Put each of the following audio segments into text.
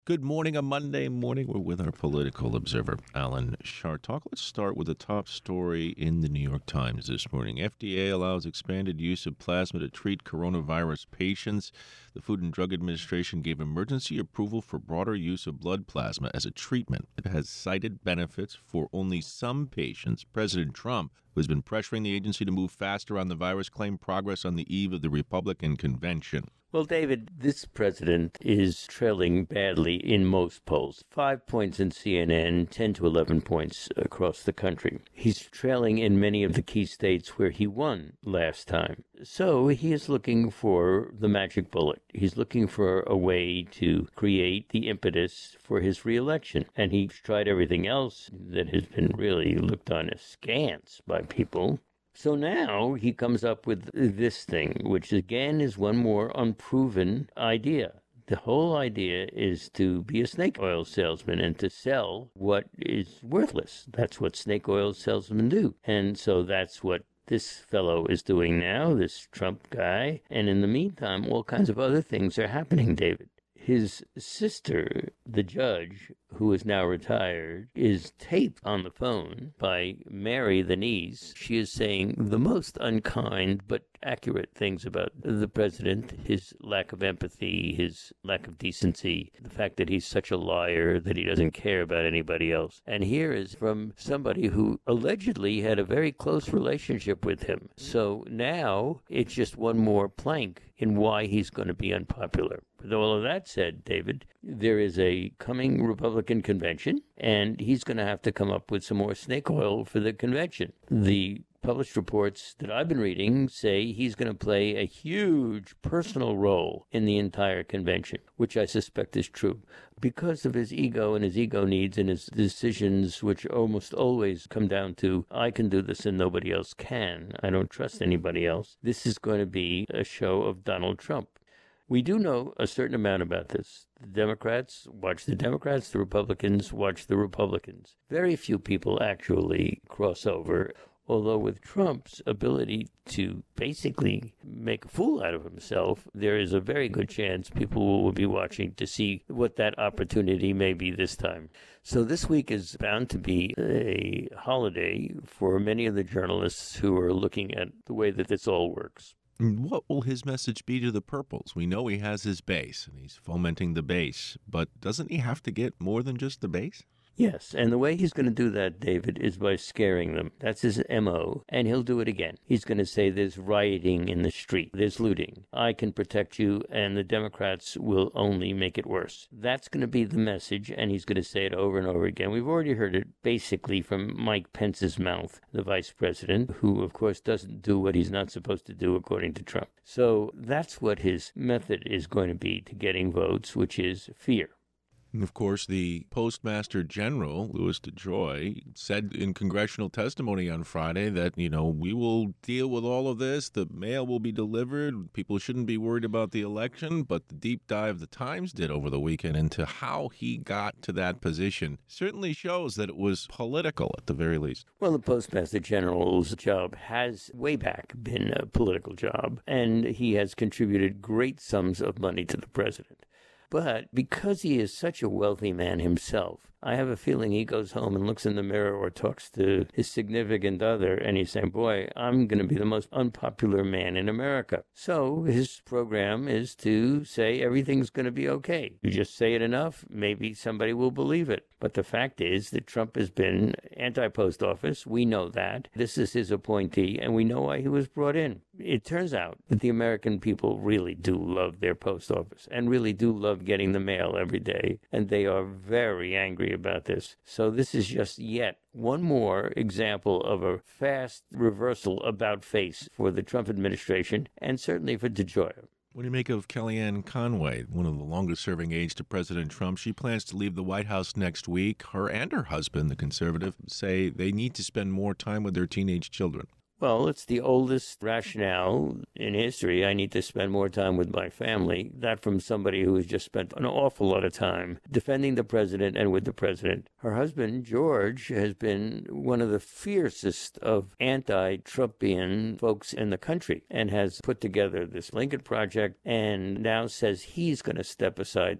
Good morning, a Monday morning. We're with our political observer, Alan Chartock. Let's start with the top story in the New York Times this morning. FDA allows expanded use of plasma to treat coronavirus patients. The Food and Drug Administration gave emergency approval for broader use of blood plasma as a treatment. It has cited benefits for only some patients. President Trump, who has been pressuring the agency to move faster on the virus, claimed progress on the eve of the Republican convention. Well, David, this president is trailing badly in most polls. 5 points in CNN, 10 to 11 points across the country. He's trailing in many of the key states where he won last time. So he is looking for the magic bullet. He's looking for a way to create the impetus for his reelection. And he's tried everything else that has been really looked on askance by people. So now he comes up with this thing, which again is one more unproven idea. The whole idea is to be a snake oil salesman and to sell what is worthless. That's what snake oil salesmen do. And so that's what this fellow is doing now, this Trump guy. And in the meantime, all kinds of other things are happening, David. His sister, the judge, who is now retired, is taped on the phone by Mary, the niece. She is saying the most unkind but accurate things about the president, his lack of empathy, his lack of decency, the fact that he's such a liar, that he doesn't care about anybody else. And here is from somebody who allegedly had a very close relationship with him. So now it's just one more plank in why he's going to be unpopular. With all of that said, David, there is a coming Republican convention, and he's going to have to come up with some more snake oil for the convention. The published reports that I've been reading say he's going to play a huge personal role in the entire convention, which I suspect is true. Because of his ego and his ego needs and his decisions, which almost always come down to, I can do this and nobody else can. I don't trust anybody else. This is going to be a show of Donald Trump. We do know a certain amount about this. The Democrats watch the Democrats, the Republicans watch the Republicans. Very few people actually cross over. Although with Trump's ability to basically make a fool out of himself, there is a very good chance people will be watching to see what that opportunity may be this time. So this week is bound to be a holiday for many of the journalists who are looking at the way that this all works. What will his message be to the purples? We know he has his base, and he's fomenting the base, but doesn't he have to get more than just the base? Yes, and the way he's going to do that, David, is by scaring them. That's his M.O., and he'll do it again. He's going to say there's rioting in the street, there's looting. I can protect you, and the Democrats will only make it worse. That's going to be the message, and he's going to say it over and over again. We've already heard it basically from Mike Pence's mouth, the vice president, who, of course, doesn't do what he's not supposed to do according to Trump. So that's what his method is going to be to getting votes, which is fear. And of course, the Postmaster General, Louis DeJoy, said in congressional testimony on Friday that, we will deal with all of this. The mail will be delivered. People shouldn't be worried about the election. But the deep dive the Times did over the weekend into how he got to that position certainly shows that it was political at the very least. Well, the Postmaster General's job has way back been a political job, and he has contributed great sums of money to the president. But because he is such a wealthy man himself, I have a feeling he goes home and looks in the mirror or talks to his significant other, and he's saying, boy, I'm going to be the most unpopular man in America. So his program is to say everything's going to be okay. You just say it enough, maybe somebody will believe it. But the fact is that Trump has been anti-post office. We know that. This is his appointee, and we know why he was brought in. It turns out that the American people really do love their post office and really do love getting the mail every day, and they are very angry about this. So this is just yet one more example of a fast reversal about face for the Trump administration and certainly for DeJoy. What do you make of Kellyanne Conway, one of the longest-serving aides to President Trump? She plans to leave the White House next week. Her and her husband, the conservative, say they need to spend more time with their teenage children. Well, it's the oldest rationale in history. I need to spend more time with my family. That from somebody who has just spent an awful lot of time defending the president and with the president. Her husband, George, has been one of the fiercest of anti-Trumpian folks in the country and has put together this Lincoln Project and now says he's going to step aside too.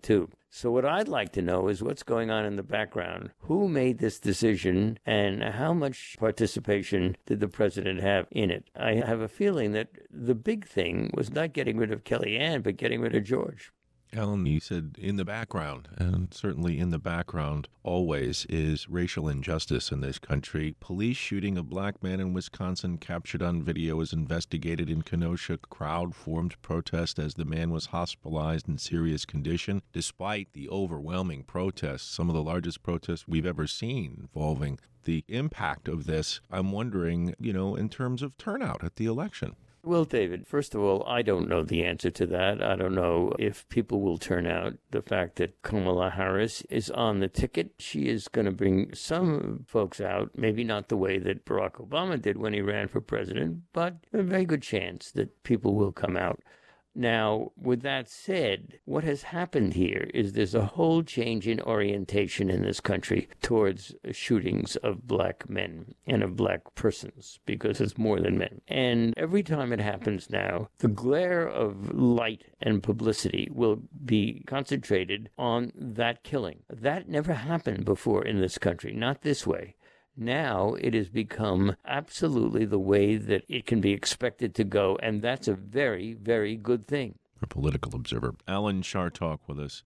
So what I'd like to know is what's going on in the background. Who made this decision and how much participation did the president have in it? I have a feeling that the big thing was not getting rid of Kellyanne, but getting rid of George. Alan, you said in the background, and certainly in the background always is racial injustice in this country. Police shooting a black man in Wisconsin captured on video is investigated in Kenosha. Crowd formed protest as the man was hospitalized in serious condition. Despite the overwhelming protests, some of the largest protests we've ever seen involving the impact of this, I'm wondering, in terms of turnout at the election. Well, David, first of all, I don't know the answer to that. I don't know if people will turn out. The fact that Kamala Harris is on the ticket, she is going to bring some folks out, maybe not the way that Barack Obama did when he ran for president, but a very good chance that people will come out. Now, with that said, what has happened here is there's a whole change in orientation in this country towards shootings of black men and of black persons, because it's more than men. And every time it happens now, the glare of light and publicity will be concentrated on that killing. That never happened before in this country, not this way. Now it has become absolutely the way that it can be expected to go, and that's a very, very good thing. Our political observer, Alan Chartock, with us.